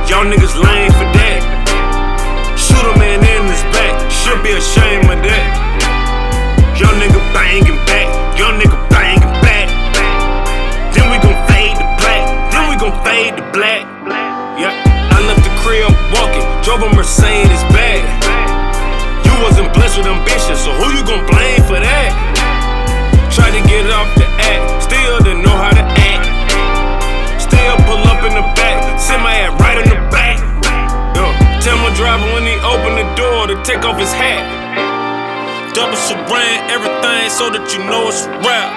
Y'all niggas lame for that. Shoot a man in his back, should be ashamed of that. Young nigga banging back, young nigga banging back. Then we gon' fade to black, then we gon' fade to black. Yeah, I left the crib walking, drove a Mercedes bag. You wasn't blessed with ambition, so who you gon' blame for that? Tried to get off the act, still didn't know how to act. Still pull up in the back, send my ass right in the back. Yo, tell my driver when he open the door to take off his hat. Double saran, everything so that you know it's a rap.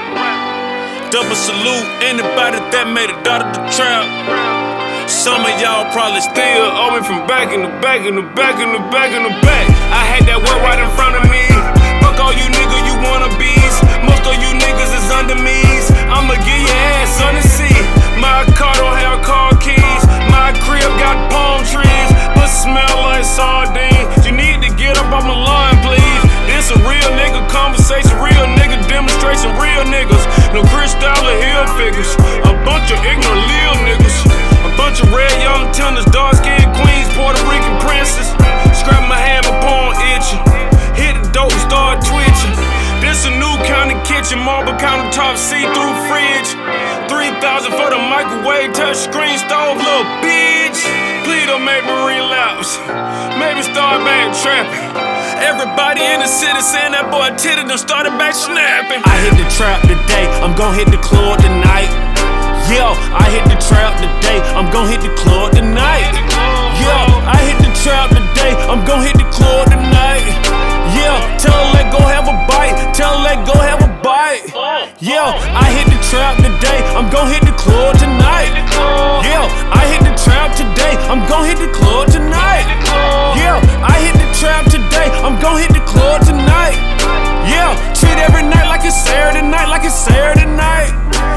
Double salute anybody that made it out of the trap. Some of y'all probably still owe me from back in the back, in the back, in the back, in the back. I had that work right in front of me. Fuck all you niggas, you wannabes. Most of you niggas is under me's. I'ma give your ass on the seat. My car don't have car keys. My crib got palm trees, but smell like sardines. You need to get up on my lawn, please. This a real nigga conversation, real nigga demonstration, real niggas. No Crystal or Hill figures. A bunch of ignorant lil niggas. A bunch of red young tenders, dark skinned queens, Puerto Rican princes. Scrap my hammer, palm itching. Hit the dope, start twitching. This a new kind of kitchen, marble countertop, see-through fridge. 3,000 for the microwave, touch screen stove, little bitch. Please don't make me relapse. Maybe start back trapping. Everybody in the city saying that boy titty done started back snapping. I hit the trap today, I'm gon' hit the club tonight. Yo, I hit the trap today, I'm gon' hit the club tonight. Yo, I hit the trap today, I'm gon' hit the club tonight. Yeah, tell her let go have a bite, tell her let go have a bite. Yeah, I hit the trap today, I'm gon' hit the club tonight. Yeah, I hit the trap today, I'm gon' hit the club tonight. Yeah, I hit the trap today, I'm gon' hit the club tonight. Yeah, treat every night like it's Saturday night, like it's Saturday night.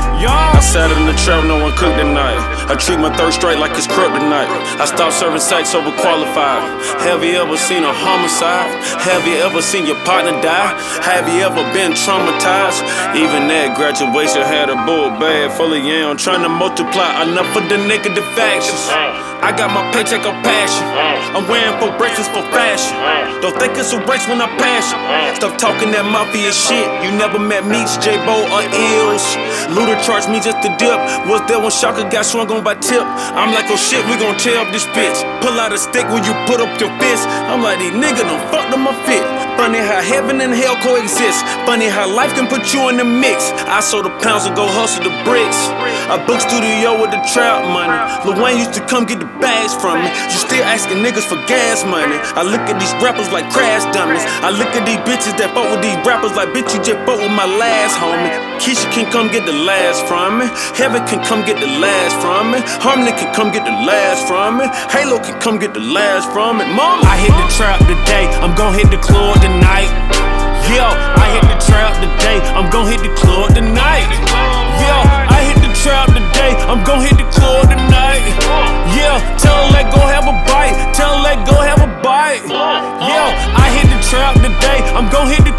I sat in the trap, no one cooked tonight. I treat my third straight like it's kryptonite. I stopped serving sex overqualified. Have you ever seen a homicide? Have you ever seen your partner die? Have you ever been traumatized? Even at graduation had a bull bag full of yam, trying to multiply enough for the negative factions. I got my paycheck on passion. I'm wearing for bracelets for fashion. Don't think it's a race when I passion. Stop talking that mafia shit. You never met Meeks, J-Bo, or Ills. Luda charged me just to dip. Was there when Shaka got swung on by tip? I'm like, oh shit, we gon' tear up this bitch. Pull out a stick when you put up your fist. I'm like, these niggas done fucked up my fit. Funny how heaven and hell coexist. Funny how life can put you in the mix. I sold the pounds and go hustle the bricks. I booked studio with the trap money. Lil Wayne used to come get the bags from me. You still asking niggas for gas money. I look at these rappers like crash dummies. I look at these bitches that fuck with these rappers like, bitch, you just fuck with my last homie. Keisha can come get the last from me. Heaven can come get the last from me. Harmony can come get the last from me. Halo can come get the last from me. Mama, I hit the trap today, I'm gon' hit the club tonight. Yo, I hit the trap today, I'm gon' hit the club tonight. Yo, I hit the trap today, I'm gon' hit the club tonight. Yeah, tell her let go have a bite, tell her let go have a bite. Yo, I hit the trap today, I'm gon' hit the